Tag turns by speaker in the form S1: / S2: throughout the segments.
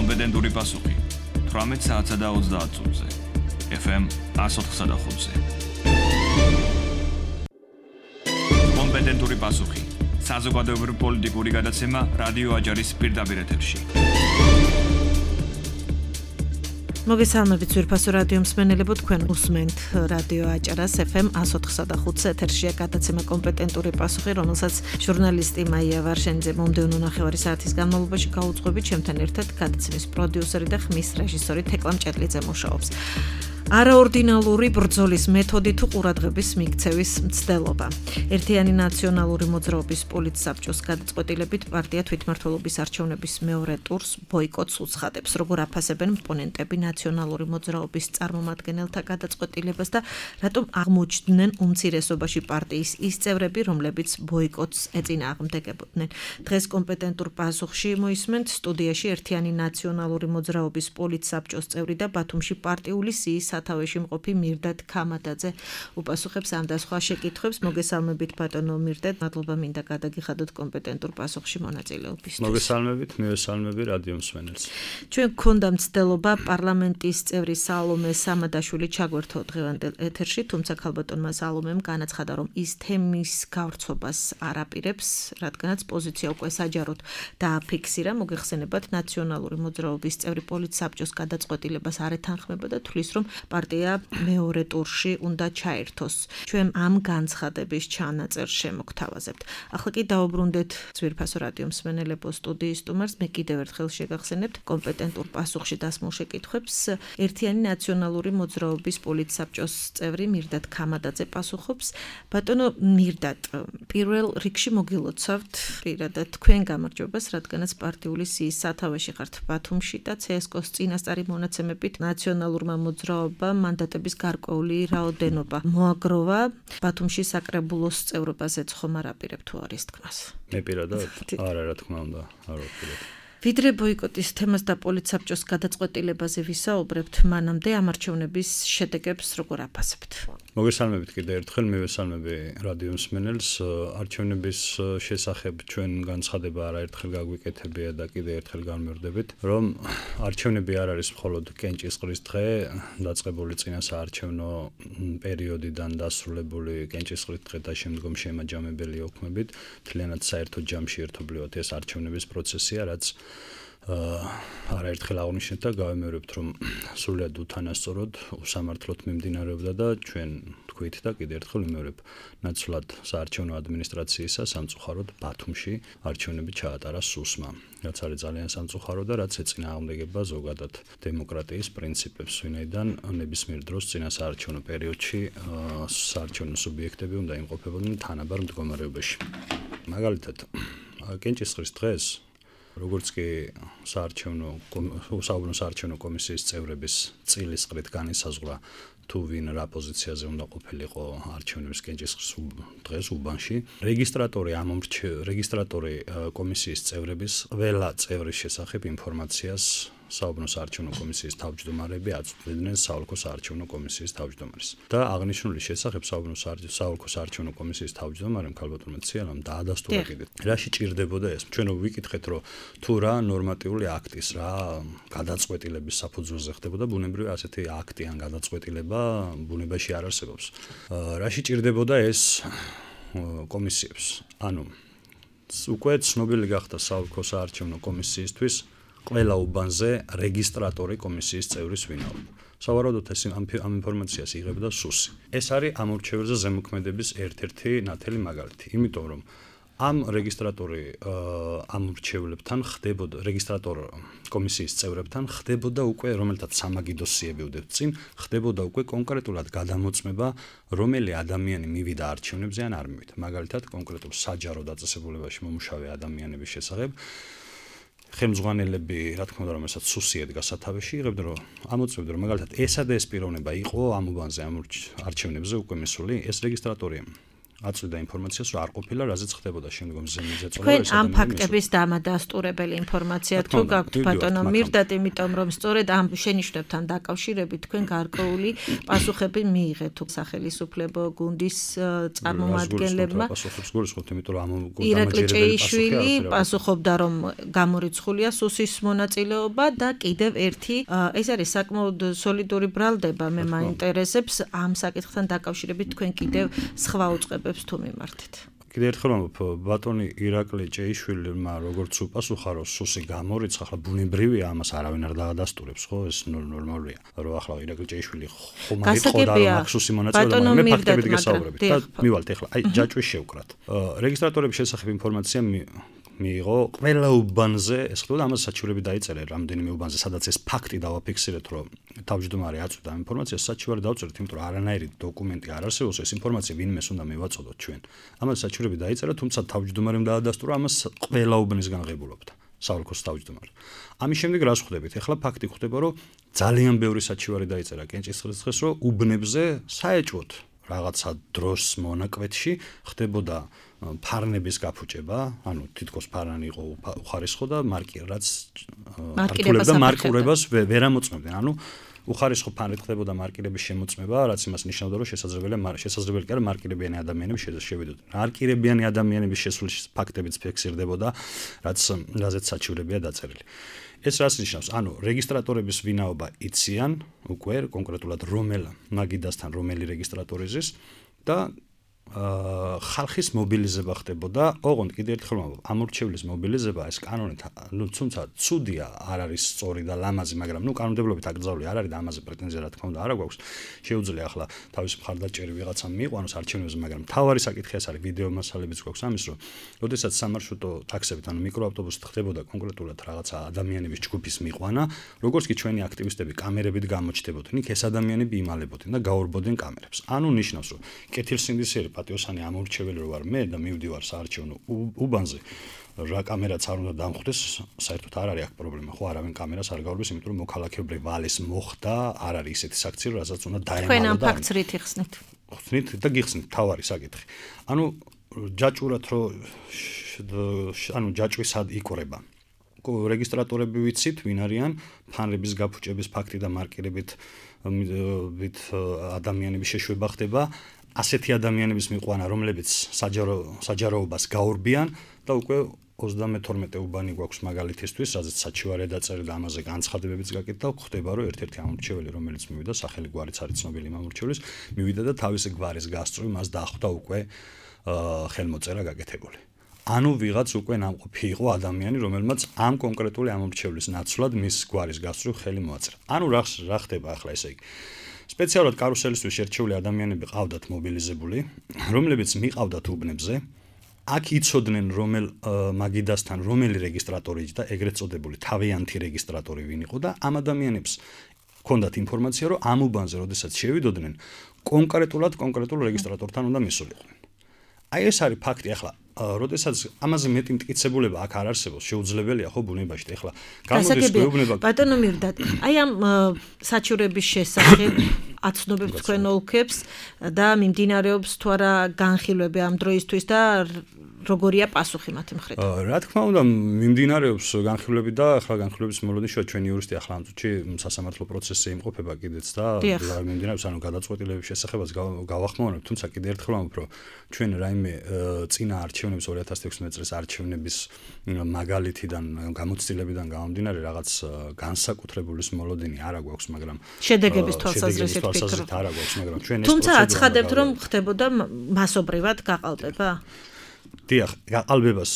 S1: კომპეტენტური პასუხი 18 საათსა და 30 წუთზე. FM 104.5-ზე. კომპეტენტური პასუხი. საზოგადოებრივი პოლიტიკური გადაცემა რადიო აჯარის პირდაპირ ეთერში.
S2: მოგესალმებით ძვირფასო რადიო მსმენელებო, თქვენ უსმენთ რადიო აჭარას FM 104.5 ეთერშია გადაცემა კომპეტენტური პასუხი, რომელსაც ჟურნალისტი მაია ვარშენიძე მომდევნო ნახევარი საათის განმავლობაში გაუძღვებით, ჩემთან ერთად გადაცემის პროდიუსერი და ხმის რეჟისორი თეკლა მჭედლიძე მუშაობს. არაორდინალური ბრძოლის მეთოდი თუ ყურადღების მიქცევის მცდელობა. ერთიანი ნაციონალური მოძრაობის პოლიტსაბჭოს გადაწყვეტილებით პარტია თვითმმართველობის არჩევნების მეორე ტურს ბოიკოტს უცხადებს. როგორ აფასებენ ოპონენტები ნაციონალური მოძრაობის წარმომადგენელთა გადაწყვეტილებას და რატომ აღმოჩნდნენ უმცირესობაში პარტიის ის წევრები, რომლებიც ბოიკოტს ეწინააღმდეგებოდნენ. დღეს კომპეტენტურ პასუხში მოისმენთ სტუდიაში ერთიანი ნაციონალური მოძრაობის პოლიტსაბჭოს წევრი და ბათუმში პარტიული სიის სათავეში მყოფი მირდად ქამადაძე უპასუხებს ამ და სხვა შეკითხვებს. მოგესალმებით ბატონო მირდად, მადლობა მინდა გადაგიხადოთ კომპეტენტურ პასუხში მონაწილეობისთვის.
S3: მოგესალმებით, მივესალმები რადიო მსმენელს.
S2: ჩვენ გქონდა მცდელობა პარლამენტის წევრი სალომე სამადაშვილი ჩაგვერთო დღევანდელ ეთერში, თუმცა ქალბატონმა სალომემ განაცხადა, რომ ის თემის გავრცობას არ აპირებს, რადგანაც პოზიცია უკვე საჯაროდ დააფიქსირა. მოგეხსენებათ, ნაციონალური მოძრაობის წევრი პოლიტსაბჭოს გადაწყვეტილებას არ ეთანხმება და თვლის, რომ პარტია მეორე ტურში უნდა ჩაერთოს. ჩვენ ამ განცხადების ჩანაწერს შემოგთავაზებთ. ახლა კი დაუბრუნდეთ ძვირფასო რადიო მსმენელებო სტუდიის სტუმარს. მე კიდევ ერთხელ შეგახსენებთ კომპეტენტურ პასუხში დასმულ შეკითხვებს. ერთიანი ნაციონალური მოძრაობის პოლიტსაბჭოს წევრი მირდად ქამადაძე პასუხობს. ბატონო მირდად, პირველ რიგში მოგილოცავთ პირადად თქვენ გამარჯვებას, რადგანაც პარტიული სიის სათავეში ხართ ბათუმში და CSKO-ს წინასწარი მონაცემებით ნაციონალურმა მოძრაობამ მანდატების გარკვეული რაოდენობა მოაგროვა. ბათუმში საკრებულოს წევრობაზეც ხომ არ აპირებ თუ არის თქმას?
S3: მე პირადად? არა, რა თქმა უნდა, არ ვაპირებ.
S2: ვიდრე ბოიკოტის თემას და პოლიტსაბჭოს გადაწყვეტილებაზე ვისაუბრებთ, მანამდე ამ არჩევნების შედეგებს როგორ აფასებთ?
S3: მოგესალმებით კიდევ ერთხელ, მივესალმები რადიო მსმენელს. არჩევნების შესახებ ჩვენ განცხადება არაერთხელ გაგვიკეთებია და კიდევ ერთხელ განმეორდებით, რომ არჩევნები არ არის მხოლოდ კენჭისყრის დღე, დაწყებული წინა საარჩევნო პერიოდიდან დასრულებული კენჭისყრის დღე და შემდგომ შემაჯამებელი ოქმებით, მთლიანად საერთო ჯამში ერთობლივად ეს არჩევნების პროცესია, რაც არაერთხელ აღნიშნეთ და გავემეორებთ, რომ სრულიად უთანასწოროდ, უსამართლოდ მიმდინარეობდა და ჩვენ თქვით და კიდევ ერთხელ ვიმეორებ, ნაცვლად საარჩევნო ადმინისტრაციისა სამწუხაროდ ბათუმში არჩევნები ჩაატარა სუსმა, რაც არის ძალიან სამწუხარო და რაც ეწინააღმდეგება ზოგადად დემოკრატიის პრინციპებს, ვინაიდან ნებისმიერ დროს წინა საარჩევნო პერიოდში საარჩევნო სუბიექტები უნდა იმყოფებოდნენ თანაბარ მდგომარეობაში. მაგალითად, კენჭისყრის დღეს როგორც კი საარჩევნო კომისიის წევრების წილისყრით განისაზღვრა თუ ვინ რა პოზიციაზე უნდა ყოფილიყო არჩევნების კენჭისყრის დღეს უბანში, რეგისტრატორი კომისიის წევრების ყველა წევრის შესახებ ინფორმაციას საუბნო საარჩევნო კომისიის თავმჯდომარები აწვდიდნენ საოლქო საარჩევნო კომისიის თავმჯდომარეს. და აღნიშნული შესახებ საოლქო საარჩევნო კომისიის თავმჯდომარემ ქალბატონმა ციალამ დაადასტურა კიდევ. რაში ჭირდებოდა ეს? ჩვენ ვიკითხეთ, რომ თუ რა ნორმატიული აქტის, რა გადაწყვეტილების საფუძველზე ხდებოდა, ბუნებრივია ასეთი აქტი ან გადაწყვეტილება ბუნებაში არ არსებობს. რაში ჭირდებოდა ეს კომისიებს? ანუ უკვე ცნობილი გახდა საოლქო საარჩევნო კომისიისთვის ყველა უბანზე რეგისტრატორი კომისიის წევრის ვინაობა. სავარაუდოდ ამ ინფორმაციას იღებდა სუსი. ეს არის ამ ურჩეველზე ზემოქმედების ერთ-ერთი ნათელი მაგალითი, იმიტომ რომ ამ ამ ურჩევლებთან ხდებოდა რეგისტრატორ კომისიის წევრებთან ხდებოდა უკვე, რომელთაც სამაგიდოს სიები უდევთ წინ, ხდებოდა უკვე კონკრეტულად გადამოწმება, რომელი ადამიანი მივიდა არჩევნებზე ან არ მივიდა. მაგალითად, კონკრეტულ საჯარო დაწესებულებაში მომუშავე ადამიანების შესახებ ხელმძღვანელები, რა თქმა უნდა, რომელსაც სუსი ედგა სათავეში, იღებდნენ, რომ ამოწმებდნენ, რომ მაგალითად ესა და ეს პიროვნება იყო ამ უბანზე ამ არჩევნებზე უკვე მისული, ეს რეგისტრატორი აწვდიდა ინფორმაციას, რომ არ ყოფილა, რაზეც ხდებოდა შემდგომ ზემოწოლა.
S2: თქვენ ამ ფაქტების დამადასტურებელი ინფორმაცია თუ გაქვთ ბატონო მირდათ, იმიტომ რომ სწორედ ამ შენიშვნებთან დაკავშირებით თქვენ გარკვეული პასუხები მიიღეთ თუ სახელისუფლებო გუნდის წარმომადგენლებმა.
S3: პასუხებს გულისხმობთ, იმიტომ რომ ამ
S2: ირაკლი ჭეიშვილი პასუხობდა, რომ გამორიცხულია სუსის მონაწილეობა და კიდევ ერთი ეს არის საკმაოდ სოლიდური ბრალდება, მე მაინტერესებს ამ საკითხთან დაკავშირებით თქვენ კიდევ სხვა უწყებებს თუ მიმართეთ.
S3: კიდევ ერთხელ ვამბობ, ბატონი ირაკლი ჭეიშვილმა როგორც უპასუხა, რომ სუსი გამორიცხა, ახლა ბუნებრივია, ამას არავინ არ დაადასტურებს, ხო, ეს ნორმალურია. რომ ახლა ირაკლი ჭეიშვილი ხომ არ იტყოდა, რომ აქ სუსი მონაწილეობა, მე ფაქტებით გესაუბრებით და მივალთ ახლა, აი ჯაჭვის შევკრათ. რეგისტრატორების შესახებ ინფორმაცია მიიღო ყველა უბანზე, ეს ხდება ამას საჩივრები დაიწერე რამდენიმე უბანზე, სადაც ეს ფაქტი დავაფიქსირეთ, რომ თავმჯდომარე აწვდა ინფორმაციას, საჩივარი დავწერეთ, იმიტომ რომ არანაირი დოკუმენტი არ არსებობს, ეს ინფორმაცია ვინმეს უნდა მივაწოდოთ ჩვენ. ამას საჩივრები დაიწერა, თუმცა თავმჯდომარემ დაადასტურა, ამას ყველა უბნისგან ღებულობდა, საოლქოს თავმჯდომარე. ამის შემდეგ რას ხვდებით? ახლა ფაქტი ხვდება, რომ ძალიან ბევრი საჩივარი დაიწერა კენჭისყრის დღეს, რომ უბნებზე საეჭვოდ რაღაცა დროს მონაკვეთში ხდებოდა ფარნების გაფუჭება, ანუ თითქოს ფარანი იყო უხარისხო და მარკირებას ვერ ამოწმებდნენ. ანუ უხარისხო ფარნით ხდებოდა მარკირების შემოწმება, რაც იმას ნიშნავდა, რომ შესაძლებელი კი არა მარკირებიანი ადამიანები შევიდოდნენ. მარკირებიანი ადამიანების შესulis ფაქტებიც ფიქსირდებოდა, რაზეც საჩივრებია დაწერილი. ეს რას ნიშნავს? ანუ რეგისტრატორების ვინაობა იციან უკვე კონკრეტულად რომელ მაგიდასთან რომელი რეგისტრატორი ზის და ხალხის მობილიზება ხდებოდა. ოღონდ კიდევ ერთხელ ვამბობ, ამორჩევლის მობილიზება ეს კანონით, თუმცა ცუდია, არ არის სწორი და ლამაზი, მაგრამ კანონმდებლობით აკრძალული არ არის და ამაზე პრეტენზია რა თქმა უნდა არ აქვს. შეუძლია ახლა თავის მხარდაჭერი ვიღაცამ მიიყვანოს არჩევნებზე, მაგრამ თავარი საკითხი ეს არის, ვიდეო მასალებიც გვაქვს ამის, რომ როდესაც სამარშრუტო ტაქსებით, ანუ მიკროავტობუსით ხდებოდა კონკრეტულად რაღაცა ადამიანების ჯგუფის მიყვანა, როგორც კი ჩვენი აქტივისტები კამერებით გამოჩნდებოდნენ, იქ ეს ადამიანები იმალებოდნენ და გაურბოდნენ კამერებს. ანუ ნიშნავს, რომ კეთილსინდისიერი პატიოსანი ამორჩეველი რო ვარ მე და მივდივარ საარჩევნო უბანზე, რა კამერაც არ უნდა დამხვდეს, საერთოდ არ არის აქ პრობლემა, ხო, არავინ კამერას არ გაურბის, იმიტომ რომ მოქალაქეობრივი ვალის მოხდა, არ არის ისეთი საქცირო, რასაც უნდა დაემალო და
S2: თქვენ ამ ფაქტს რით იხსნით?
S3: ხსნით და გიხსნით, თავარი საკითხი. ანუ ჯაჭურად რო ანუ ჯაჭვი სად იკვრება. რეგისტრატორები ვიცით, ვინ არიან, ფანრების გაფუჭების ფაქტი და მარკირებით ადამიანების შეშვება ხდება. ასეთი ადამიანების მიყვანა, რომლებიც საჯაროობას გაურბიან და უკვე 32 უბანი გვაქვს მაგალითისთვის, რაზეც საჩივარია დაწერილი და ამაზე განცხადებებიც გაკეთდა, ხდება რომ ერთ-ერთი ამორჩეველი, რომელიც მივიდა, სახელი გვარიც არის ცნობილი ამორჩევლის, მივიდა და თავისი გვარის გასწვრივ მას დახვდა უკვე ხელმოწერა გაკეთებული. ანუ ვიღაც უკვე ნამყოფი იყო ადამიანი, რომელმაც ამ კონკრეტული ამორჩევლის ნაცვლად მის გვარის გასწვრივ ხელი მოაწერა. ანუ რა ხდება ახლა ესე იგი? სპეციალურად კარუსელისთვის შერჩეული ადამიანები ყავდათ მობილიზებული, რომლებიც მიყავდათ უბნებზე, აქ იცოდნენ რომელ მაგიდასთან რომელი რეგისტრატორი და ეგრეთ წოდებული თავიანთი რეგისტრატორი ვინ იყო და ამ ადამიანებს ჰქონდათ ინფორმაცია, რომ ამ უბანზე როდესაც შევიდოდნენ, კონკრეტულ რეგისტრატორთან უნდა მისულიყვნენ. აი ეს არის ფაქტი ახლა. როდესაც ამაზე მეტი მტკიცებულება აქ არ არსებობს, შეუძლებელია ხო ბუნებაში ახლა გამოდის გვეუბნება
S2: ბატონო მირდათ, აი ამ საჩივრების შესახებ აცნობებს თქვენ ოლქებს და მიმდინარეობს თუ არა განხილვები ამ დროისთვის და როგორია პასუხი მათი მხრიდან?
S3: რა თქმა უნდა, მიმდინარეობს განხილვები და ახლა განხილვების მოლოდინშია ჩვენი იურისტი ახლა ამ წუთში სასამართლო პროცესზე იმყოფება კიდეც და მიმდინარეობს, ანუ გადაწყვეტილების შესახებაც გავახმოვანებ, თუმცა კიდევ ერთხელ ვამბობ, რომ ჩვენ რაიმე წინა არჩევნების 2016 წლის არჩევნების მაგალითიდან გამოცდილებიდან გამომდინარე რაღაც განსაკუთრებულის მოლოდინი არა გვაქვს, მაგრამ
S2: შედეგების თვალსაზრისით ვფიქრობ.
S3: არა გვაქვს, მაგრამ ჩვენ ეს
S2: თუმცა აცხადებთ, რომ ხდებოდა მასობრივად გაყალბება?
S3: დიახ, გაყალბებას,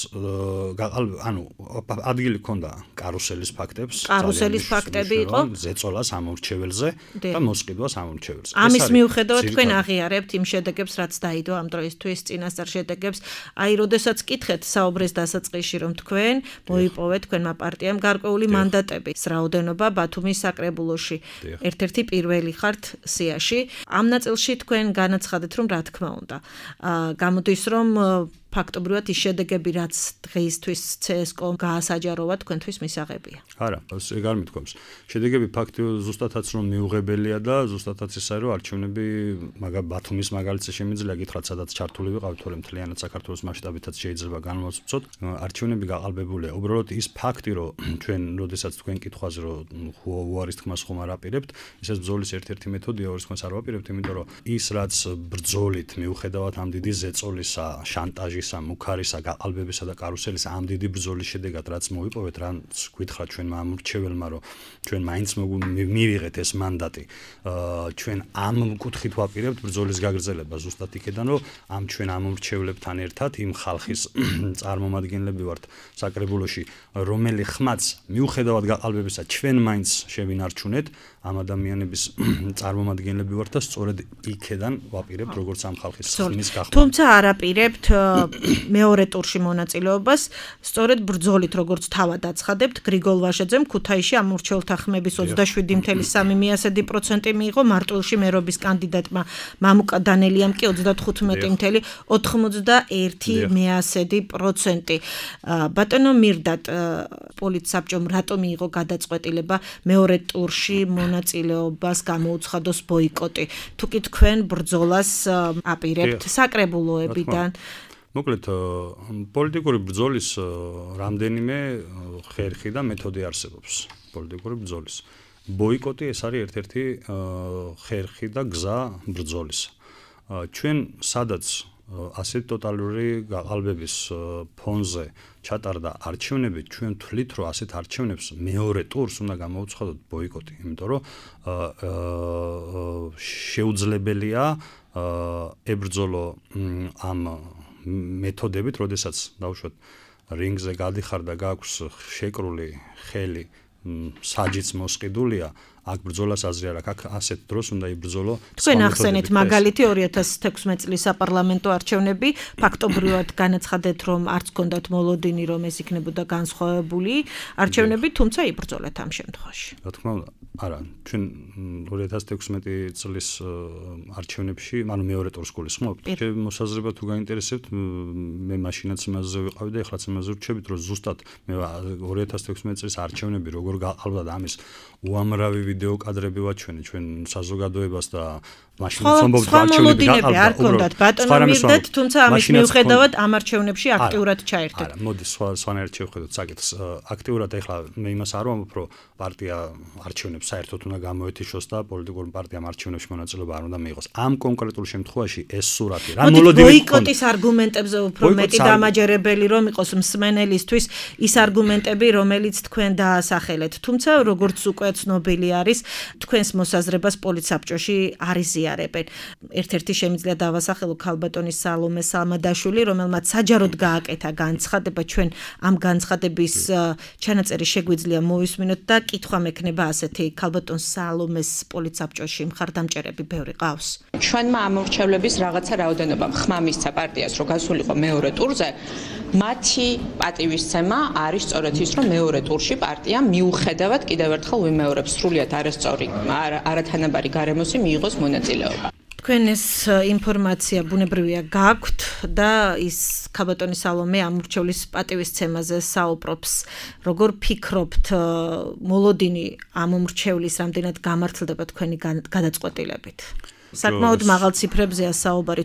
S3: ანუ ადგილი ქონდა კარუსელის ფაქტებს,
S2: კარუსელის ფაქტები იყო,
S3: ზეწოლას ამორჩეველზე და მოსყიდვას ამორჩეველზე.
S2: ამის მიუხედავად თქვენ აღიარებთ იმ შედეგებს, რაც დაიდო ამ დროისთვის წინასწარ შედეგებს. აი, როდესაც კითხეთ საუბრის დასაწყისში, რომ თქვენ მოიპოვეთ თქვენმა პარტიამ გარკვეული მანდატები, რაოდენობა ბათუმის საკრებულოში. ერთ-ერთი პირველი ხართ სიაში. ამ ნაწილში თქვენ განაცხადეთ, რომ რა თქმა უნდა, გამოდის, რომ ფაქტობრივად ის შედეგები, რაც დღეისთვის CSKO-მ გაასაჯაროვა, თქვენთვის მისაღებია.
S3: არა, ეგ არ მithქვამს. შედეგები ფაქტობრივად ზუსტადაც რომ მიუღებელია და ზუსტადაც ისაა, რომ არჩევნები ბათუმის მაგალითზე შემიძლია გითხრათ, სადაც ჩართული ვიყავით, თორემ მთლიანად საქართველოს მასშტაბითაც შეიძლება განმოვცოთ. არჩევნები გაყალბებულია. უბრალოდ ის ფაქტი, რომ ჩვენ, როდესაც თქვენ კითხვაზე, რომ უარის თქმას ხომ არ აპირებთ, ისეს ბრძოლის ერთ-ერთი მეთოდია უარის თქმას არ ვაპირებთ, იმიტომ რომ ის რაც ბრძოლით მიუხედავად ამ დიდი ზეწოლისა, შანტაჟისა, მუქარისა, გაყალბებისა და კარუსელისა, ამ დიდი ბრძოლის შედეგად რაც მოვიპოვეთ, რაც გითხრათ ჩვენმა ამორჩეველმა, რომ ჩვენ მაინც მივიღეთ ეს მანდატი, ჩვენ ამ კუთხით ვაპირებთ ბრძოლის გაგრძელება ზუსტად იქედან, რომ ამ ჩვენ ამორჩევლებთან ერთად იმ ხალხის წარმომადგენლები ვართ საკრებულოში, რომელი ხმაც მიუხედავად გაყალბებისა ჩვენ მაინც შევინარჩუნეთ, ამ ადამიანების წარმომადგენლები ვართ და სწორედ იქედან ვაპირებთ როგორც ამ ხალხის ხმის გახმა.
S2: თუმცა არ აპირებთ მეორე ტურში მონაწილეობას, სწორედ ბრძოლით როგორც თავად აცხადებთ, გრიგოლ ვაშაძემ ქუთაისში ამორჩეულთა ხმების 27.3% მიიღო, მარტვილში მერობის კანდიდატმა მამუკა დანელიამ კი 35.91%. ბატონო მირდატ, პოლიტსაბჭომ რატომ მიიღო გადაწყვეტილება მეორე ტურში მონაწილეობას გამოუცხადოს ბოიკოტი? თუ კი თქვენ ბრძოლას აპირებთ საკრებულოებიდან.
S3: მოკლედ, პოლიტიკური ბრძოლის რამდენიმე ხერხი და მეთოდი არსებობს. პოლიტიკური ბრძოლის. ბოიკოტი ეს არის ერთ-ერთი ხერხი და გზა ბრძოლის. ჩვენ სადაც ასეთ ტოტალური გაყალბების ფონზე ჩატარდა არჩევნები, ჩვენ თვლით, რომ ასეთ არჩევნებს მეორე ტურს უნდა გამოუცხადოთ ბოიკოტი, იმიტომ რომ შეუძლებელია ებრძოლო ამ მეთოდებით, როდესაც დავუშვათ რინგზე გადიხარ და გაქვს შეკრული ხელი, საჯიც მოსყიდულია, აქ ბრძოლას აზრი არ აქვს, აქ ასეთ დროს უნდა იბრძოლო.
S2: თქვენ ახსენეთ მაგალითი 2016 წლის საპარლამენტო არჩევნები, ფაქტობრივად განაცხადეთ, რომ არც გქონდათ მოლოდინი, რომ ეს იქნებოდა განსხვავებული არჩევნები, თუმცა იბრძოლეთ ამ შემთხვევაში.
S3: რა თქმა უნდა, არა, ჩვენ 2016 წლის არჩევნებში, ანუ მეორე ტურს გულისხმობთ. მოსაზრება თუ გაინტერესებთ, მე მაშინაც იმაზე ვიყავი და ეხლაც იმაზე ვრჩებით, რომ ზუსტად მე 2016 წლის არჩევნები როგორ გაყალბდა და ამის უამრავი ვიდეო კადრები ვაჩვენე ჩვენ საზოგადოებას და მაშინ ვცნობთ არჩევნები გაყალბდა.
S2: არ გქონდათ ბატონო მირდეთ, თუმცა ამის მიუხედავად ამ არჩევნებში აქტიურად ჩაერთეთ.
S3: არა, მოდი სხვანაირად შევხედოთ საკითხს. აქტიურად ეხლა მე იმას არ ვამბობ, რომ პარტია არჩევნებს საერთოდ უნდა გამოეთიშოს და პოლიტიკური პარტიამ არჩევნებში მონაწილეობა არ უნდა მიიღოს. ამ კონკრეტულ შემთხვევაში ეს სურათი რა მოლოდინი
S2: ბოიკოტის არგუმენტებზე უფრო მეტი დამაჯერებელი რომ იყოს მსმენელისთვის ის არგუმენტები, რომელიც თქვენ დაასახელეთ. თუმცა როგორც უკვე ცნობილი არის, თქვენს მოსაზრებას პოლიტსაბჭოში არ იზიარებენ. ერთ-ერთი შემიძლია დავასახელო ქალბატონის სალომე სალმადაშვილი, რომელმაც საჯაროდ გააკეთა განცხადება, ჩვენ ამ განცხადების ჩანაწერი შეგვიძლია მოვისმინოთ და კითხვა მექნება ასეთი, ქალბატონ სალომეს პოლიტსაბჭოში მხარდამჭერები ბევრი ყავს.
S4: ჩვენმა ამორჩევლების რაღაცა რაოდენობა ხმა მისცა პარტიას, რომ გასულიყო მეორე ტურზე, მათი პატივისცემა არის სწორედ ის, რომ მეორე ტურში პარტია მიუხედავად კიდევ ერთხელ ვიმეორებ სრულიად არასწორი, არათანაბარი გარემოსი მიიღოს მონაწილეობა.
S2: თქვენ ეს ინფორმაცია ბუნებრივია გაქვთ და ის ქალბატონი სალომე ამორჩევლის პატივისცემაზე საუბრობს. როგორ ფიქრობთ, მოლოდინი ამორჩევლის რამდენად გამართლდება თქვენი გადაწყვეტილებით? საკმაოდ მაღალ ციფრებზეა საუბარი,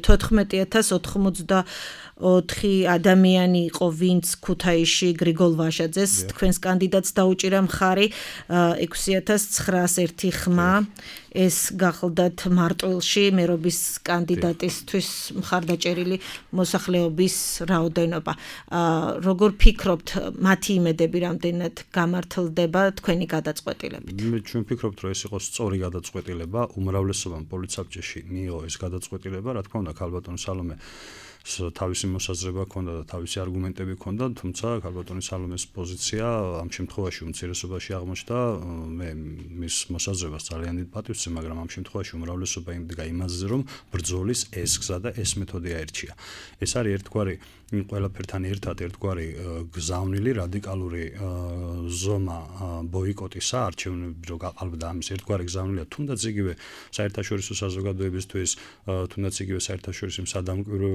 S2: 14,084 ადამიანი იყო, ვინც ქუთაისში გრიგოლ ვაშაძეს თქვენს კანდიდატს დაუჭირა მხარი, 6,901 ხმა. ეს გახლდათ მარტვილში მერობის კანდიდატისთვის მხარდაჭერილი მოსახლეობის რაოდენობა. როგორ ფიქრობთ, მათი იმედები რამდენად გამართლდება თქვენი გადაწყვეტილებით?
S3: ჩვენ ვფიქრობთ, რომ ეს იყო სწორი გადაწყვეტილება, უმრავლესობამ პოლიტსაბჭოში მიიღო ეს გადაწყვეტილება, რა თქმა უნდა, ქალბატონ სალომე თავისი მოსაზრება ჰქონდა და თავისი არგუმენტები ჰქონდა, თუმცა ქალბატონი სალომეს პოზიცია ამ შემთხვევაში უმცირესობაში აღმოჩნდა. მე მის მოსაზრებას ძალიან დიდ პატივს ვცემ, მაგრამ ამ შემთხვევაში უმრავლესობა იმდგა იმაზე, რომ ბრძოლის ეს გზა და ეს მეთოდი აირჩია. ეს არის ერთგვარი ყველაფერთან ერთად ერთგვარი გზავნილი რადიკალური ზომა ბოიკოტისა, არჩევნები რო გაყალბდა ამის ერთგვარი გზავნილია, თუნდაც იგივე საერთაშორისო საზოგადოებისთვის, თუნდაც იგივე საერთაშორისო სადამკვირვებლო ორგანო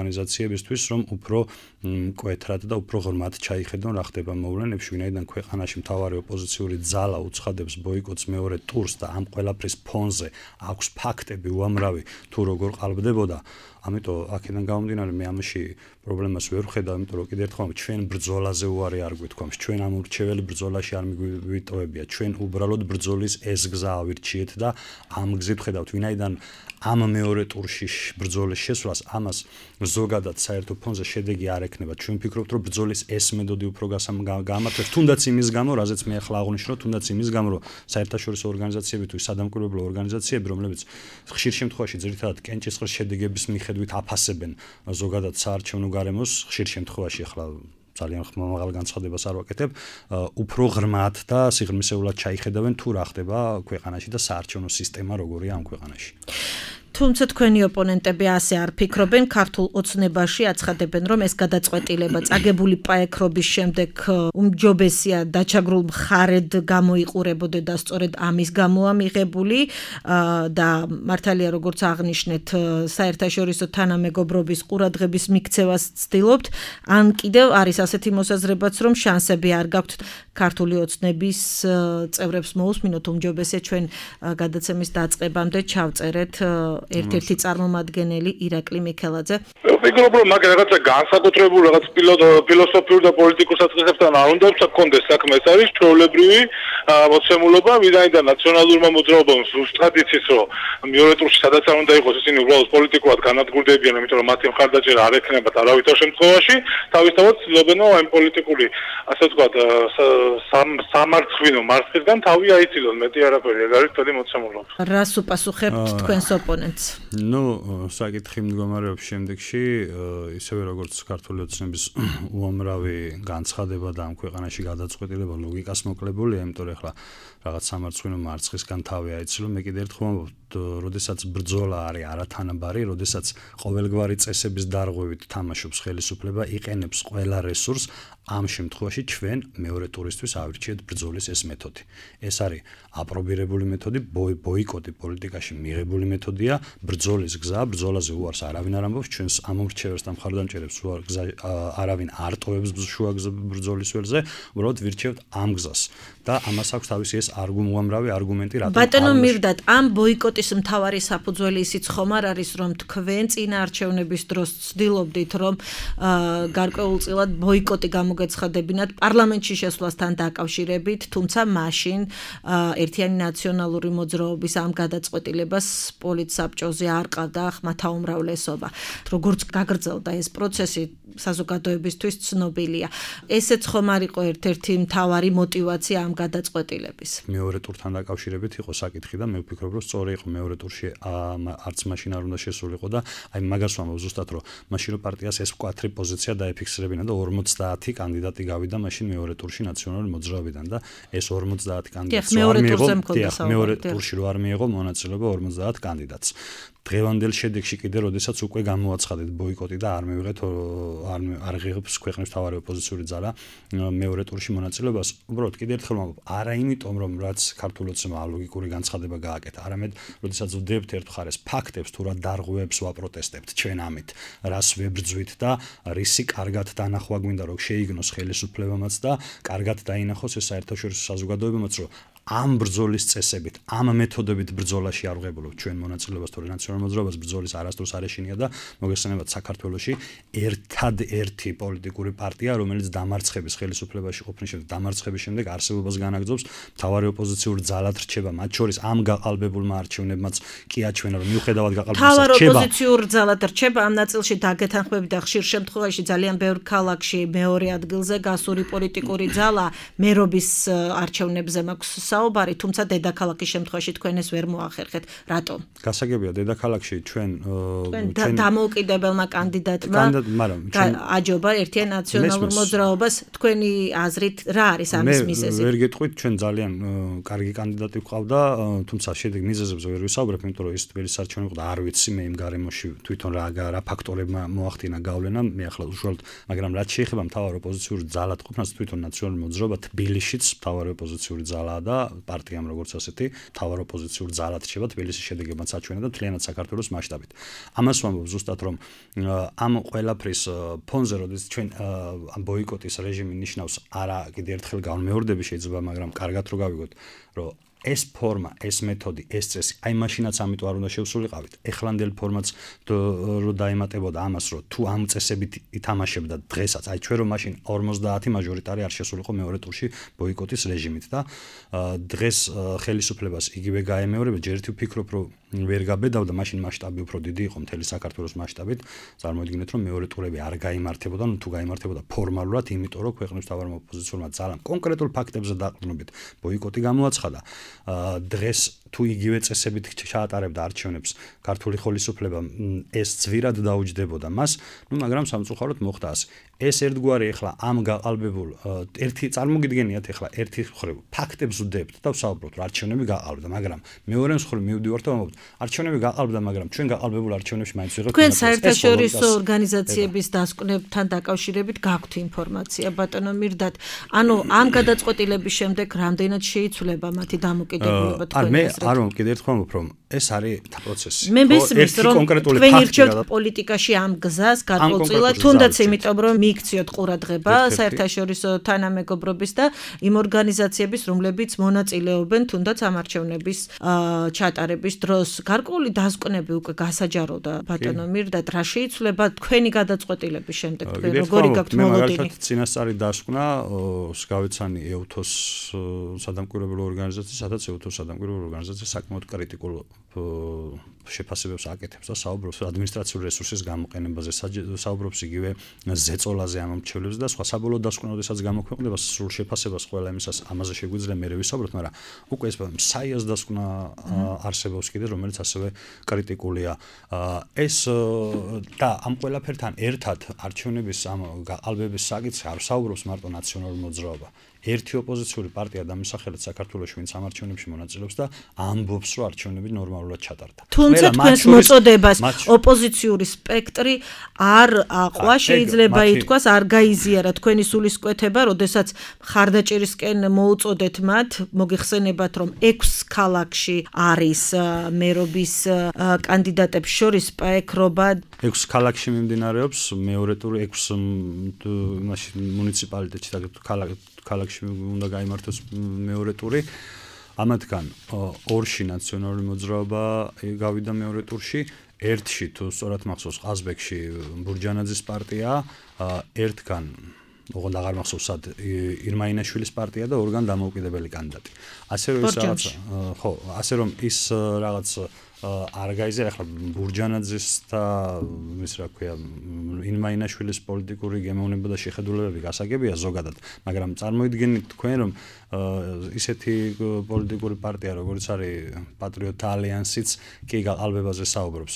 S3: ორგანიზაციებისთვის, რომ უფრო მკვეთრად და უფრო ღრმად ჩაიხედონ რა ხდება მოვლენებში, ვინაიდან ქვეყანაში მთავარი ოპოზიციური ძალა უცხადებს ბოიკოტს მეორე ტურს და ამ ყველაფრის ფონზე აქვს ფაქტები უამრავი თუ როგორ ყალბდებოდა. ამიტომ აქედან გამომდინარე მე ამაში პრობლემას ვერ ვხედავ, იმიტომ რომ კიდევ ერთხელ ჩვენ ბრძოლაზე უარი არ გვითქვამს, ჩვენ ამ ურჩეველი ბრძოლაში არ მიგვიტოვებია, ჩვენ უბრალოდ ბრძოლის ეს გზა ავირჩიეთ და ამ გზით ვხედავთ, ვინაიდან ამ მეორე ტურში ბრძოლის შესვლას ამას ზოგადად საერთო ფონზე შედეგი არ ექნება. ჩვენ ვფიქრობთ, რომ ბრძოლის ეს მეთოდი უფრო გამართვებს, თუნდაც იმის გამო, რაზეც მე ახლა აღვნიშნო, თუნდაც იმის გამო, რომ საერთაშორისო ორგანიზაციები თუ სადამკვირვებლო ორგანიზაციები, რომლებიც ხშირ შემთხვევაში ძირითადად კენჭისყრის შედეგების მიხედვით აფასებენ ზოგადად საარჩევნო გარემოს, ხშირ შემთხვევაში ახლა ძალიან ხმამაღალ განცხადებას არ ვაკეთებ, უფრო ღრმად და სიღრმისეულად ჩაიხედავენ თუ რა ხდება ქვეყანაში და საარჩევნო სისტემა როგორია ამ ქვეყანაში.
S2: თუმცა თქვენი ოპონენტები ასე არ ფიქრობენ, ქართულ ოცნებაში აცხადებენ, რომ ეს გადაწყვეტილება წაგებული პაექრობის შემდეგ უმჯობესია დაჩაგრულ მხარედ გამოიყურებოდა და სწორედ ამის გამოა მიღებული და მართალია როგორც აღნიშნეთ, საერთაშორისო თანამეგობრობის ყურადღების მიქცევას ცდილობთ, ან კიდევ არის ასეთი მოსაზრებაც, რომ შანსები არ გაქვთ ქართული ოცნების წევრებს მოусმინოთ, უმჯობესია ჩვენ გადაცემის დაწყებამდე ჩავწერეთ ერთ-ერთი წარმომადგენელი ირაკლი მიქელაძე.
S5: ვფიქრობ, რომ მაგ რაღაცა განსაკუთრებულ რაღაც ფილოსოფიურ და პოლიტიკურ საწყისებთან არ უნდა გქონდეს საქმე, ეს არის ჩვეულებრივი მოცემულობა, ვინაიდან ნაციონალურმა მოძრაობამ ზუსტად იცის, რომ მეორე ტურში სადაც არ უნდა იყოს, ისინი უბრალოდ პოლიტიკურად განადგურდებიან, იმიტომ რომ მათი მხარდაჭერა არ ექნებათ არავითარ შემთხვევაში, თავისთავად ცდილობენ ამ პოლიტიკური, ასე ვთქვათ, სამარცხვინო მარცხისგან თავი აიცილონ, მეტი არაფერი, ეგ არის თოდი მოცემულობა.
S2: რას უპასუხებთ თქვენს ოპონენტს?
S3: საკითხი მდგომარეობს შემდეგში, ისევე როგორც ქართული ოცნების უამრავი განცხადება და ამ ქვეყანაში გადაწყვეტილება ლოგიკას მოკლებულია, იმიტომ რომ ახლა რაღაც სამარცხვინო მარცხისგან თავი აიცილო, მე კიდევ ერთხელ ვამბობ, როდესაც ბრძოლა არის არათანაბარი, როდესაც ყოველგვარი წესების დარღვევით თამაშობს ხელისუფლება, იყენებს ყველა რესურსს, ამ შემთხვევაში ჩვენ მეორე ტურისთვის ავირჩიეთ ბრძოლის ეს მეთოდი. ეს არის აპრობირებული მეთოდი, ბოიკოტი პოლიტიკაში მიღებული მეთოდია, ბრძოლის გზა, ბრძოლაზე უარს არავინ არ ამბობს, ჩვენს ამორჩევებს და მხარდამჭერებს არავინ არ ტოვებს შუა ბრძოლის ველზე, უბრალოდ ვირჩევთ ამ გზას და ამას აქვს თავისი ეს უამრავი არგუმენტი, რატომ
S2: ბატონო მირდათ, ამ ბოიკოტის მთავარი საფუძველი ისიც ხომ არ არის, რომ თქვენ წინა არჩევნების დროს ცდილობდით, რომ გარკვეულწილად ბოიკოტი გამოგეცხადებინათ პარლამენტში შესვლასთან დაკავშირებით, თუმცა მაშინ ერთიანი ნაციონალური მოძრაობის ამ გადაწყვეტილებას პოლიტსაბჭოზე არ ყავდა ხმათა უმრავლესობა. როგორც გაგრძელდა ეს პროცესი საზოგადოებისთვის ცნობილია. ესეც ხომ არ იყო ერთ-ერთი მთავარი мотиваცია ამ გადაწყვეტილების.
S3: მეორე ტურთან დაკავშირებით იყო საკითხი და მე ვფიქრობ, რომ სწორი იყო მეორე ტურში არც მაშინ არ უნდა შესულიყო და აი მაგას ვამბობ ზუსტად, რომ მაშინ რო პარტიას ეს მკვეთრი პოზიცია დაეფიქსირებინა და 50 კანდიდატი გავიდა მაშინ მეორე ტურში ნაციონალური მოძრაობიდან და ეს 50 კანდიდატს მეორე ტურში რო არ მიიღო მონაწილეობა 50 კანდიდატს. დღევანდელ შედეგში კიდე როდესაც უკვე გამოაცხადეთ ბოიკოტი და არ მივიღეთ არ ღირებს ქვეყნის მთავარი ოპოზიციური ძალა მეორე ტურში მონაწილეობას, უბრალოდ კიდე ერთხელ ვამბობ, არა იმიტომ რომ რაც ქართულ ოცნებამ ალოგიკური განცხადება გააკეთა, არამედ როდესაც ვდებთ ერთ მხარეს ფაქტებს თუ რა დარღვევებს ვაპროტესტებთ ჩვენ ამით, რას ვებრძვით და რისი კარგად დანახვა გვინდა რომ შეიგნოს ხელისუფლებამაც და კარგად დაინახოს ეს საერთაშორისო საზოგადოებამაც, რომ ამ ბრძოლის წესებით, ამ მეთოდებით ბრძოლაში არ ვღებულობ ჩვენ მონაწილეობას თუ ნაციონალურ მოძრაობას ბრძოლის არასდროს არ ეშინია და მოგესალმებათ საქართველოში ერთადერთი პოლიტიკური პარტია, რომელიც დამარცხების ხელისუფლებაში ყოფნის შემდეგ დამარცხების შემდეგ არსებობას განაგრძობს, მთავარი ოპოზიციური ძალად რჩება, მათ შორის ამ გაყალბებულმა არჩევნებმაც კი აჩვენა, რომ მიუხედავად გაყალბებულისა
S2: მთავარი ოპოზიციური ძალად რჩება, ამ ნაწილში დაგეთანხმები და ხშირ შემთხვევაში ძალიან ბევრ ქალაქში მეორე ადგილზე გასული პოლიტიკური ძალა მერობის არჩევნებზე მაქვს საუბარი, თუმცა დედაქალაქის შემთხვევაში თქვენ ეს ვერ მოახერხეთ. რატომ?
S3: გასაგებია, დედაქალაქში ჩვენ
S2: დამოუკიდებელმა კანდიდატმა აჯობა ერთიან ნაციონალურ მოძრაობას, თქვენი აზრით რა არის ამის მიზეზი?
S3: ვერ გეტყვით, ჩვენ ძალიან კარგი კანდიდატი ვყავდა, თუმცა შედეგ მიზეზებზე ვერ ვისაუბრებ, იმიტომ რომ ის თბილისის არჩევნები იყო და არ ვიცი მე იმ გარემოში თვითონ რა ფაქტორებმა მოახდინა გავლენა, მე ახლა უშუალოდ, მაგრამ რაც შეეხება მთავარ ოპოზიციური ძალად ყოფნას, თვითონ ნაციონალური მოძრაობა თბილისშიც მთავარი ოპოზიციური ძალაა და პარტიამ როგორც ასეთი მთავარ ოპოზიციური ძალად რჩება თბილისის შედეგებად საჩვენა და მთლიანად საქართველოს მასშტაბით. ამას ვამბობ ზუსტად რომ ამ ყველაფრის ფონზე როდის ჩვენ ამ ბოიკოტის რეჟიმი ნიშნავს არა კიდე ერთხელ გამეორდები შეიძლება, მაგრამ კარგად რო გავიგოთ, რომ ეს ფორმა, ეს მეთოდი, ეს წესი, აი მაშინაც ამიტომ არ უნდა შევსულიყავით. ეხლანდელ ფორმატს რო დაემატებოდა ამას, რომ თუ ამ წესებით ითამაშებდა დღესაც, აი ჩვენ რომ მაშინ 50 მაჟორიტარი არ შესულიყო მეორე ტურში ბოიკოტის რეჟიმით და დღეს ხელისუფლებას იგივე გაემეორება, ჯერ ერთი ვფიქრობ, რომ ვერ გაბედავდა, მაშინ მასშტაბი უფრო დიდი იყო მთელი საქართველოს მასშტაბით. წარმოიდგინეთ, რომ მეორე ტურები არ გაიმართებოდა, თუ გაიმართებოდა ფორმალურად, იმიტომ რომ ქვეყნის მთავარმა ოპოზიციურმა ძალამ კონკრეტულ ფაქტებზე დაყრდნობით ბოიკოტი გამოაცხადა. დღეს თუ იგივე წესებით ჩაატარებდა არჩევნებს ქართული ხელისუფლება, ეს ძვირად დაუჯდებოდა მას, მაგრამ სამწუხაროდ მოხდა ასე. ეს ერთგვარი ახლა ამ გაყალბებულ ერთი წარმოგიდგენიათ ახლა ერთი მხრივ ფაქტებს ვდებთ და ვსაუბრობთ რომ არჩევნები გაყალბდა, მაგრამ მეორე მხრივ მივდივართ და ვამბობთ არჩევნები გაყალბდა, მაგრამ ჩვენ გაყალბებულ არჩევნებში მაინც ვიღებთ.
S2: თქვენ საერთაშორისო ორგანიზაციების დასკვნებთან დაკავშირებით გაქვთ ინფორმაცია, ბატონო მირდათ, ანუ ამ გადაწყვეტილების შემდეგ რამდენად შეიცვლება მათი დამოკიდებულება თქვენ აზრით?
S3: არ ვამბობ, კიდევ ერთხელ ვამბობ, რომ ეს არის პროცესი.
S2: მე მესმის რომ თქვენ ირჩევთ პოლიტიკაში ამ გზას გარკვეულწილად, თუნდაც იმიტომ რომ მიიქციოთ ყურადღება საერთაშორისო თანამეგობრობის და იმ ორგანიზაციების, რომლებიც მონაწილეობენ თუნდაც ამ არჩევნების ჩატარების დროს. გარკვეული დასკვნები უკვე გასაჯაროდა ბატონო მირდათ, რა შეიცვლება თქვენი გადაწყვეტილების შემდეგ, თქვენ როგორი გაქვთ მოლოდინი?
S3: მაგალითად წინასწარი დასკვნა გავიცანი EUTHOS სადამკვირვებლო ორგანიზაცია, სადაც EUTHOS სადამკვირვებლო ორგანიზაცია საკმაოდ კრიტიკულ შეფასებებს აკეთებს და საუბრობს ადმინისტრაციული რესურსის გამოყენებაზე, საუბრობს იგივე ზეწოლაზე ამ მრჩევლებს და სხვა. საბოლოო დასკვნა, როდესაც გამოქვეყნდება სრულ შეფასებას ყველა იმისას, ამაზე შეგვიძლია მერე ვისაუბროთ, მაგრამ უკვე ეს საიას დასკვნა არსებობს კიდე, რომელიც ასევე კრიტიკულია. ეს და ამ ყველაფერთან ერთად არჩევნების ამ გაყალბების საკითხი არ საუბრობს მარტო ნაციონალური მოძრაობა. ერთი ოპოზიციური პარტია დამისახელეთ საქართველოში, ვინც ამ არჩევნებში მონაწილეობს და ამბობს, რომ არჩევნები ნორმალურად ჩატარდა.
S2: თუმცა თქვენს მოწოდებას ოპოზიციური სპექტრი არ აყვა, შეიძლება ითქვას, არ გაიზიარა თქვენი სულისკვეთება, როდესაც მხარდაჭერისკენ მოუწოდეთ მათ, მოგეხსენებათ, რომ 6 ქალაქში არის მერობის კანდიდატებს შორის პაექრობა.
S3: 6 ქალაქში მიმდინარეობს მეორე ტური, 6 მუნიციპალიტეტში და ქალაქში უნდა გაიმართოს მეორე ტური. ამათგან 2-ში ნაციონალური მოძრაობა გავიდა მეორე ტურში, 1-ში თუ სწორად მახსოვს ყაზბეგში ბურჯანაძის პარტია, 1-გან ოღონდ აღარ მახსოვს სად ირმაინაშვილის პარტია და 2-გან დამოუკიდებელი კანდიდატი. ასე რომ ის რაღაც ხო, ასე რომ ის რაღაც არ გაიზიარა ახლა ბურჯანაძის და ის რა ქვია ირმაინაშვილის პოლიტიკური გემოვნება და შეხედულებები გასაგებია ზოგადად, მაგრამ წარმოიდგინეთ თქვენ რომ ისეთი პოლიტიკური პარტია როგორც არის პატრიოტთა ალიანსიც კი გაყალბებაზე საუბრობს.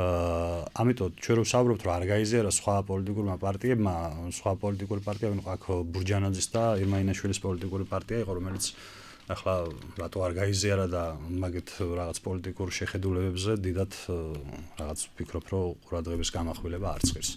S3: ამიტომ ჩვენ რო საუბრობთ რომ არ გაიზიარა სხვა პოლიტიკურმა პარტიებმა, სხვა პოლიტიკური პარტიები, აქ ბურჯანაძის და ირმაინაშვილის პოლიტიკური პარტია იყო, რომელიც ახლა რატო არ გაიზიარა და მაგეთ რაღაც პოლიტიკურ შეხედულებებზე დიდად რაღაც ვფიქრობ, რომ ყურადღების გამახვილება არ ცხირს.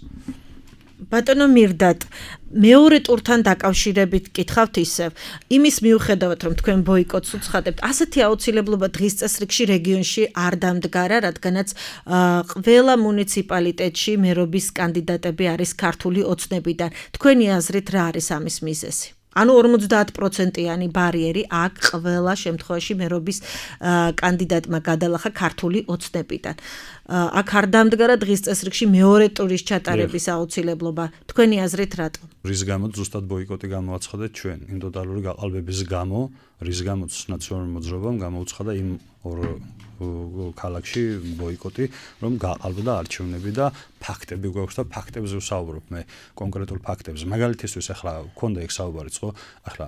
S2: ბატონო მირდათ, მეორე ტურთან დაკავშირებით კითხავთ ისევ, იმის მიუხედავად, რომ თქვენ ბოიკოტს უცხადებთ, ასეთი აუცილებლობა დღის წესრიგში რეგიონში არ დამდგარა, რადგანაც ყველა მუნიციპალიტეტში მერობის კანდიდატები არის ქართული ოცნებიდან. თქვენი აზრით რა არის ამის მიზეზი? ანუ 50%-იანი ბარიერი აქ ყველა შემთხვევაში მერობის კანდიდატმა გადალახა ქართული ოცნებიდან. აქ არ დამდგარა დღის წესრიგში მეორე ტურის ჩატარების აუცილებლობა. თქვენი აზრით რატო?
S3: რის გამოც ზუსტად ბოიკოტი გამოაცხადეთ ჩვენ, იმ ტოტალური გაყალბების გამო, რის გამოც ნაციონალური მოძრაობამ გამოუცხადა იმ ორ ქალაქში ბოიკოტი, რომ გაყალბდა არჩევნები და ფაქტები გვაქვს და ფაქტებზე ვსაუბრობ მე, კონკრეტულ ფაქტებზე. მაგალითისთვის ახლა გქონდა ეგ საუბარიც, ხო? ახლა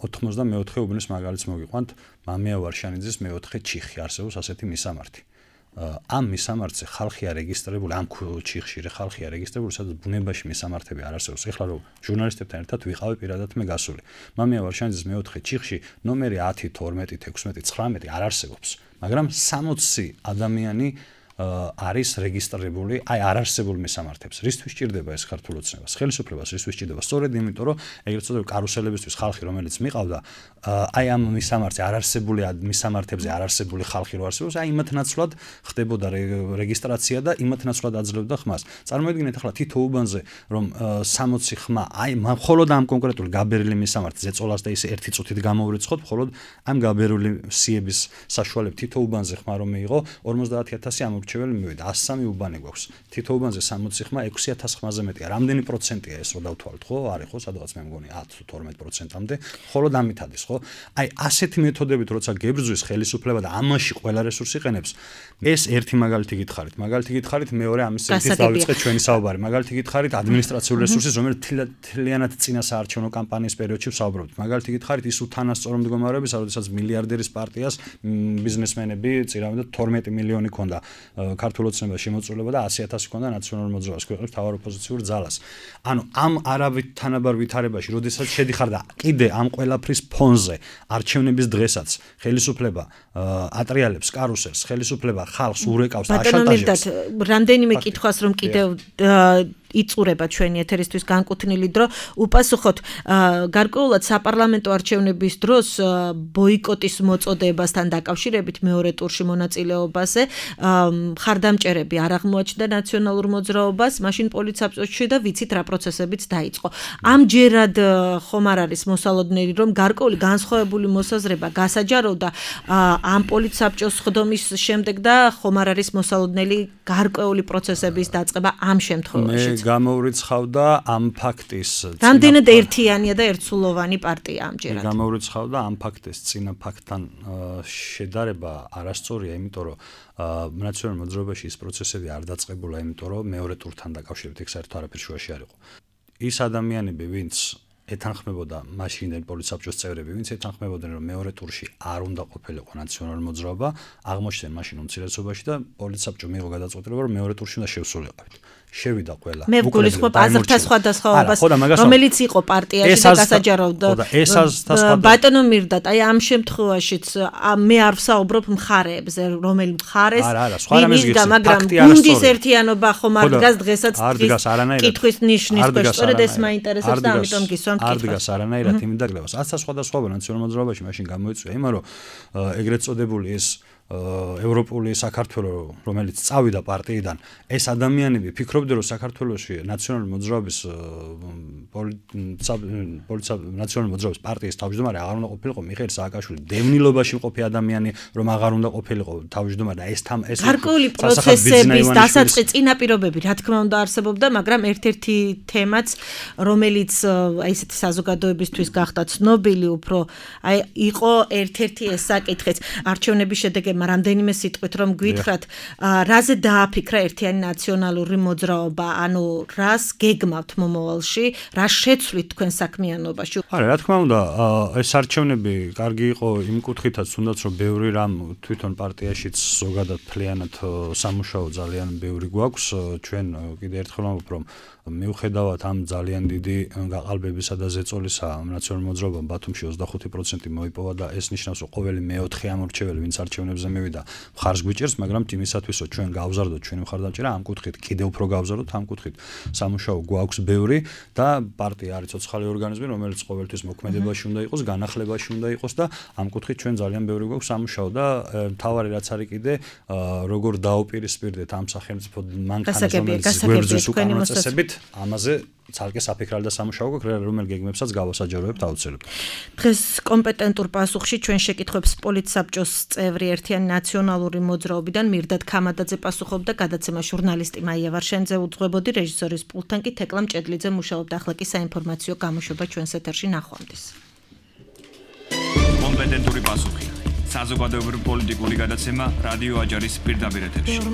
S3: 94 უბნის მაგალითს მოგიყვანთ, მამია ვარშანიძის მეოთხე ჩიხი არსებობს ასეთი მისამართი. ამ მისამართზე ხალხია რეგისტრირებული, ამ ჩიხში ხალხია რეგისტრირებული, სადაც ბუნებაში მისამართები არ არსებობს. ეხლა რომ ჟურნალისტებთან ერთად ვიყავი პირადად მე გასული. მამია ვარშანიძის მეოთხე ჩიხში ნომერი 10, 12, 16, 19 არ არსებობს, მაგრამ 60 ადამიანი არის რეგისტრირებული, არ არსებულ მისამართებს. რისთვის ჭირდება ეს ქართულ ოცნებას? ხელისუფლებას რისთვის ჭირდება? სწორედ იმიტომ, რომ ეგრეთ წოდებული კარუსელებისთვის ხალხი, რომელიც მიყავდა, ამ მისამართზე არ არსებული მისამართებზე არ არსებული ხალხი რო არსებობს, იმათ ნაცვლად ხდებოდა რეგისტრაცია და იმათ ნაცვლად აძლევდა ხმას. წარმოიდგინეთ ახლა თითო უბანზე, რომ 60 ხმა, მხოლოდ ამ კონკრეტული გაბერილი მისამართზე ზეწოლას და ისე ერთი წუთით გამოვრიცხოთ, მხოლოდ ამ გაბერილი სიების საშუალებით თითო უბანზე ხმა რომ მიიღო 50000 რჩეველი მივიდა 103 უბანი გვაქვს. თითო უბანზე 60 ხმა 6000 ხმაზე მეტია. რამდენი პროცენტია ეს რო დავთვალოთ, ხო? არის ხო? სადღაც მე მგონი 10-12%-ამდე. მხოლოდ ამით ადის, ხო? აი ასეთი მეთოდებით როცა გებრძვის ხელისუფლება და ამაში ყველა რესურსი იყენებს, ეს ერთი მაგალითი გითხარით. მაგალითი გითხარით, მეორე ამის წინით დავიწყეთ ჩვენი საუბარი. მაგალითი გითხარით ადმინისტრაციული რესურსის, რომელიც თლიანად წინა საარჩევნო კამპანიის პერიოდში ვსაუბრობთ. მაგალითი გითხარით ის უთანასწორო მდგომარეობისა, როდესაც მილიარდერის პარტიას ბიზნესმენები წირავენ და 12 მილიონი ქონდა ქართულ ოცნებას შემოწურება და 100,000 ქონდა ნაციონალურ მოძრაობას, ქვეყნის მთავარ ოპოზიციურ ძალას. ანუ ამ არავით თანაბარ ვითარებაში, როდესაც შედიხარ და კიდე ამ ყველაფრის ფონზე არჩევნების დღესაც ხელისუფლება ატრიალებს კარუსელს, ხელისუფლება ხალხს ურეკავს და აშანტაჟებს.
S2: რამდენიმე კითხვას რომ კიდევ იწურება ჩვენი ეთერისთვის განკუთვნილი დრო, უპასუხოთ გარკვეულად საპარლამენტო არჩევნების დროს ბოიკოტის მოწოდებასთან დაკავშირებით მეორე ტურში მონაწილეობაზე მხარდამჭერები არ აღმოაჩნდა ნაციონალურ მოძრაობას, მაშინ პოლიცსაბჭოში და ვიცით რა პროცესებიც დაიწყო. ამჯერად ხომ არ არის მოსალოდნელი, რომ გარკვეული განსხვავებული მოსაზრება გასაჯაროვდა ამ პოლიცსაბჭოს ხდომის შემდეგ და ხომ არ არის მოსალოდნელი გარკვეული პროცესების დაწყება ამ შემთხვევაში?
S3: გამოვრიცხავდა ამ ფაქტის
S2: რამდენად ერთიანია და ერთსულოვანი პარტია ამჯერად.
S3: გამოვრიცხავდა ამ ფაქტის წინა ფაქტთან შედარება არასწორია, იმიტომ რომ ნაციონალურ მოძრაობაში ის პროცესები არ დაწყებულა, იმიტომ რომ მეორე ტურთან დაკავშირებით ეგ საერთოდ არაფერ შუაში არ იყო. ის ადამიანები, ვინც ეთანხმებოდა მაშინდელი პოლიცსაბჭოს წევრები, ვინც ეთანხმებოდნენ, რომ მეორე ტურში არ უნდა ყოფილიყო ნაციონალური მოძრაობა, აღმოჩნდნენ მაშინ უმცირესობაში და პოლიცსაბჭო მიიღო გადაწყვეტილება, რომ მეორე ტურში უნდა შევსულიყავით. შევიდა ყველა.
S2: მე ვგულისხმობ აზრთა სხვადასხვაობას, რომელიც იყო პარტიაში და გასაჯაროვდა. ბატონო მირდატ, აი ამ შემთხვევაშიც მე არ ვსაუბრობ მხარეებზე, რომელი მხარეს ვინდა, მაგრამ გუნდის ერთიანობა ხომ არ დგას დღესაც კითხვის ნიშნის ქვეშ. სწორედ ეს მაინტერესებს და ამიტომ გისვამ კითხვას.
S3: არ დგას არანაირად იმ დაგლებას. აცთა სხვადასხვაობა ნაციონალურ მოძრაობაში მაშინ გამოიწვია, იმან რომ ეგრეთ წოდებული ეს ევროპული საქართველო, რომელიც წავიდა პარტიიდან, ეს ადამიანები ფიქრობდნენ, რომ საქართველოში ნაციონალური მოძრაობის ნაციონალური მოძრაობის პარტიის თავმჯდომარე აღარ უნდა ყოფილიყო მიხეილ სააკაშვილი, დევნილობაში მყოფი ადამიანი, რომ აღარ უნდა ყოფილიყო თავმჯდომარე და ეს
S2: გარკვეული პროცესების დასაწყი წინაპირობები, რა თქმა უნდა, არსებობდა, მაგრამ ერთ-ერთი თემაც, რომელიც აი ესეთი საზოგადოებისთვის გახდა ცნობილი, უფრო აი იყო ერთ-ერთი ეს საკითხიც, არჩევნების შედეგი რამდენიმე სიტყვით რომ გვითხრათ, რაზე დააფიქრა ერთიანი ნაციონალური მოძრაობა, ანუ რას გეგმავთ მომავალში, რა შეცვლით თქვენ საქმიანობაში?
S3: არა, რა თქმა უნდა, ეს არჩევნები კარგი იყო იმ კუთხითაც, თუნდაც რომ ბევრი რამ თვითონ პარტიაშიც ზოგადად ფლიანად სამუშაო ძალიან ბევრი გვაქვს, ჩვენ კიდე ერთხელ ვამბობ, რომ მიუხედავად ამ ძალიან დიდი გაყალბებისა და ზეწოლისა ნაციონალურ მოძრაობამ ბათუმში 25% მოიპოვა და ეს ნიშნავს, რომ ყოველი მეოთხე ამორჩეველი, ვინც არჩევნებზე მივიდა, მხარს გვიჭერს, მაგრამ იმისათვის, რომ ჩვენ გავზარდოთ ჩვენი მხარდამჭერა, ამ კუთხით კიდევ უფრო გავზარდოთ, ამ კუთხით სამუშაო გვაქვს ბევრი და პარტია არის ცოცხალი ორგანიზმი, რომელიც ყოველთვის მოქმედებაში უნდა იყოს, განახლებაში უნდა იყოს და ამ კუთხით ჩვენ ძალიან ბევრი გვაქვს სამუშაო და მთავარი რაც არის კიდე, როგორ დაუპირისპირდეთ ამ სახელმწიფო მანქანას, რომელიც გვერდზის უკანონო წესებით ამაზე ცალკე საფიქრალი და სამუშაო გვაქვს, რომელ გეგმებსაც გავასაჯაროებთ აუცილებლად.
S2: დღეს კომპეტენტურ პასუხში ჩვენ შეკითხვებს პოლიცსაბჭოს წევრი ერთიანი ნაციონალური მოძრაობიდან მირდატ ქამადაძე პასუხობდა, გადაცემა ჟურნალისტი მაია ვარშენიძე უძღვებოდი, რეჟისორის პულტთან კი თეკლა მჭედლიძე მუშაობდა. ახლა კი საინფორმაციო გამოშვება ჩვენს ეთერში ნახვამდის.
S1: კომპეტენტური პასუხი. საზოგადოებრივი პოლიტიკური გადაცემა რადიო აჯარის პირდაპირ ეთერში.